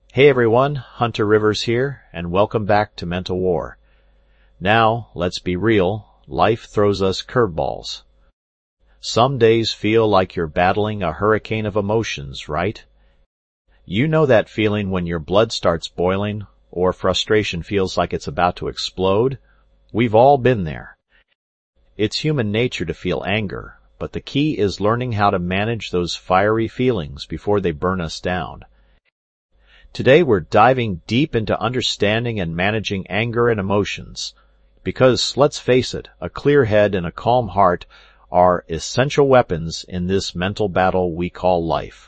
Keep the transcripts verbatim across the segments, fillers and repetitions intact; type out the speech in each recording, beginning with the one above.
Hey everyone, Hunter Rivers here, and welcome back to Mental War. Now, let's be real, life throws us curveballs. Some days feel like you're battling a hurricane of emotions, right? You know that feeling when your blood starts boiling, or frustration feels like it's about to explode? We've all been there. It's human nature to feel anger, but the key is learning how to manage those fiery feelings before they burn us down. Today we're diving deep into understanding and managing anger and emotions, because, let's face it, a clear head and a calm heart are essential weapons in this mental battle we call life.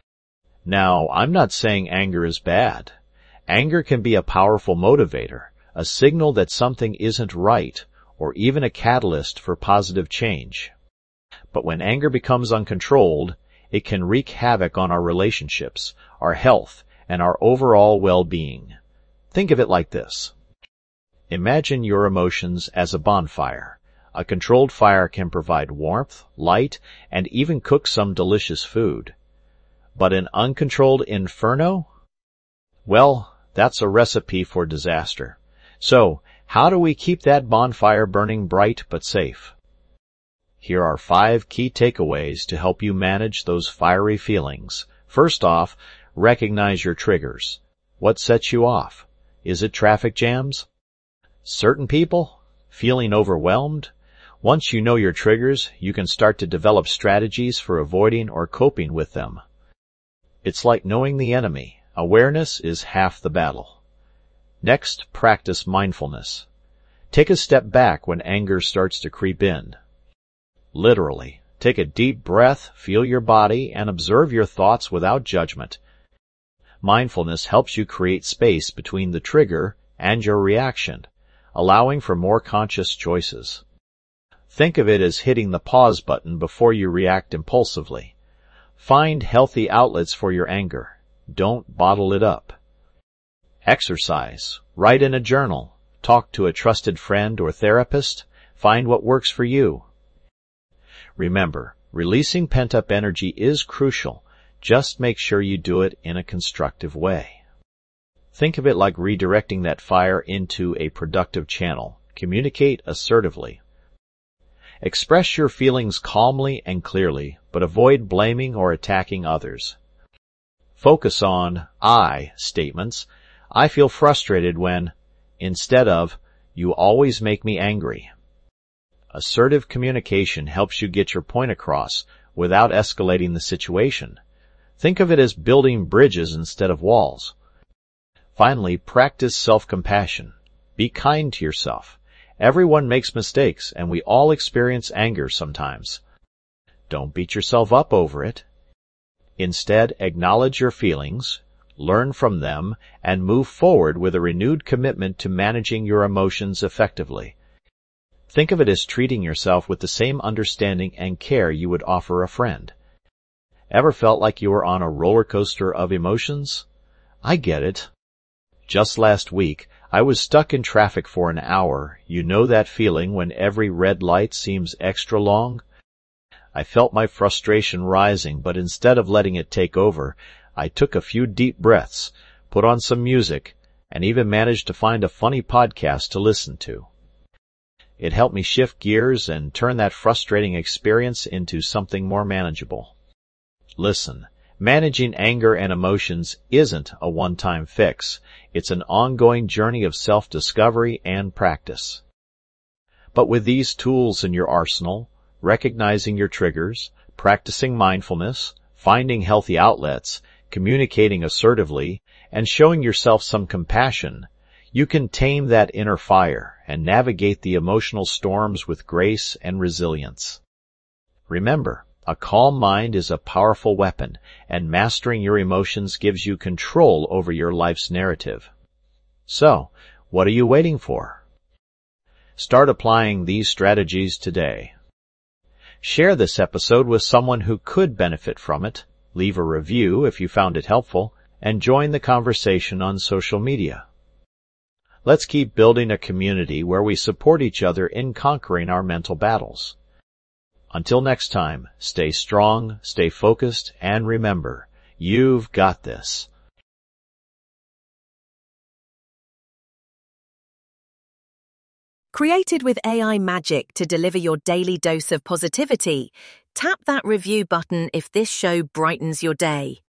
Now, I'm not saying anger is bad. Anger can be a powerful motivator, a signal that something isn't right, or even a catalyst for positive change. But when anger becomes uncontrolled, it can wreak havoc on our relationships, our health, and our overall well-being. Think of it like this. Imagine your emotions as a bonfire. A controlled fire can provide warmth, light, and even cook some delicious food. But an uncontrolled inferno? Well, that's a recipe for disaster. So, how do we keep that bonfire burning bright but safe? Here are five key takeaways to help you manage those fiery feelings. First off, recognize your triggers. What sets you off? Is it traffic jams? Certain people? Feeling overwhelmed? Once you know your triggers, you can start to develop strategies for avoiding or coping with them. It's like knowing the enemy. Awareness is half the battle. Next, practice mindfulness. Take a step back when anger starts to creep in. Literally, take a deep breath, feel your body, and observe your thoughts without judgment. Mindfulness helps you create space between the trigger and your reaction, allowing for more conscious choices. Think of it as hitting the pause button before you react impulsively. Find healthy outlets for your anger. Don't bottle it up. Exercise. Write in a journal. Talk to a trusted friend or therapist. Find what works for you. Remember, releasing pent-up energy is crucial. Just make sure you do it in a constructive way. Think of it like redirecting that fire into a productive channel. Communicate assertively. Express your feelings calmly and clearly, but avoid blaming or attacking others. Focus on I statements. I feel frustrated when, instead of, you always make me angry. Assertive communication helps you get your point across without escalating the situation. Think of it as building bridges instead of walls. Finally, practice self-compassion. Be kind to yourself. Everyone makes mistakes, and we all experience anger sometimes. Don't beat yourself up over it. Instead, acknowledge your feelings, learn from them, and move forward with a renewed commitment to managing your emotions effectively. Think of it as treating yourself with the same understanding and care you would offer a friend. Ever felt like you were on a roller coaster of emotions? I get it. Just last week, I was stuck in traffic for an hour. You know that feeling when every red light seems extra long? I felt my frustration rising, but instead of letting it take over, I took a few deep breaths, put on some music, and even managed to find a funny podcast to listen to. It helped me shift gears and turn that frustrating experience into something more manageable. Listen, managing anger and emotions isn't a one-time fix. It's an ongoing journey of self-discovery and practice. But with these tools in your arsenal, recognizing your triggers, practicing mindfulness, finding healthy outlets, communicating assertively, and showing yourself some compassion, you can tame that inner fire and navigate the emotional storms with grace and resilience. Remember, a calm mind is a powerful weapon, and mastering your emotions gives you control over your life's narrative. So, what are you waiting for? Start applying these strategies today. Share this episode with someone who could benefit from it, leave a review if you found it helpful, and join the conversation on social media. Let's keep building a community where we support each other in conquering our mental battles. Until next time, stay strong, stay focused, and remember, you've got this. Created with A I magic to deliver your daily dose of positivity, tap that review button if this show brightens your day.